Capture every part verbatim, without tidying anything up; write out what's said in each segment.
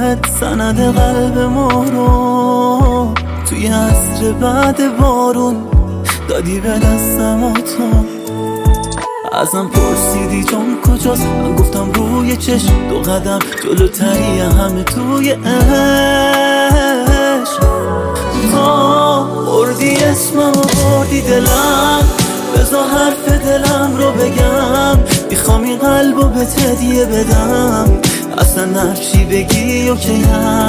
خودت سند قلب ما رو توی عصر بعد بارون دادی به دستم و تو ازم پرسیدی جان کجاست، من گفتم روی چشم دو قدم جلوتری همه توی عشق. تا بردی اسمم و بردی دلم، بذار حرف دلم رو بگم. میخوام این قلبو به هدیه بدم، اصلا هرچی بگی اوکیم.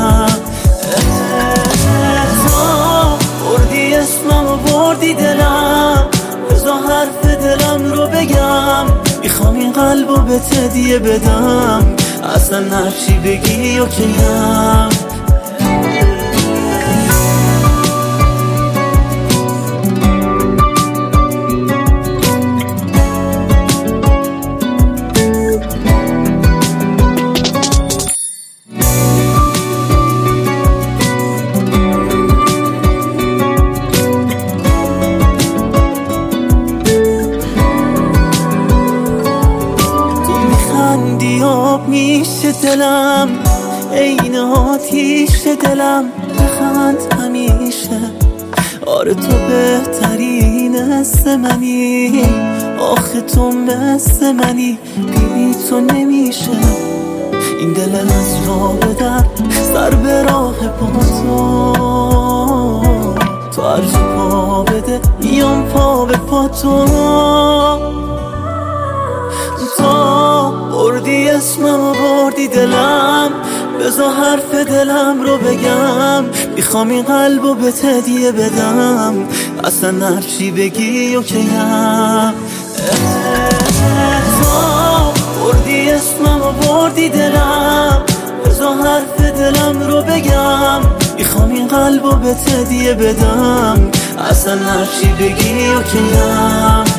تا بردی اسمم و بردی دلم، بذار حرف دلم رو بگم. میخوام این قلبو به هدیه بدم، اصلا هرچی بگی اوکیم. آب میشه دلم، عین آتیش دلم، بخند همیشه. آره تو بهترین مثل منی، آخه تو مثل منی، بی تو نمیشه. این دل از راه در سر به راه پا تو، تو هرچه پا بده میام پا به پا تو. تا بردی اسمم و بردی دلم، بذار حرف دلم رو بگم. میخوام این قلبو به هدیه بدم، اصلا هرچی بگی اوکیم. تا بردی اسمم و بردی دلم، بذار حرف دلم رو بگم. میخوام این قلبو به هدیه بدم، اصلا هرچی بگی اوکیم.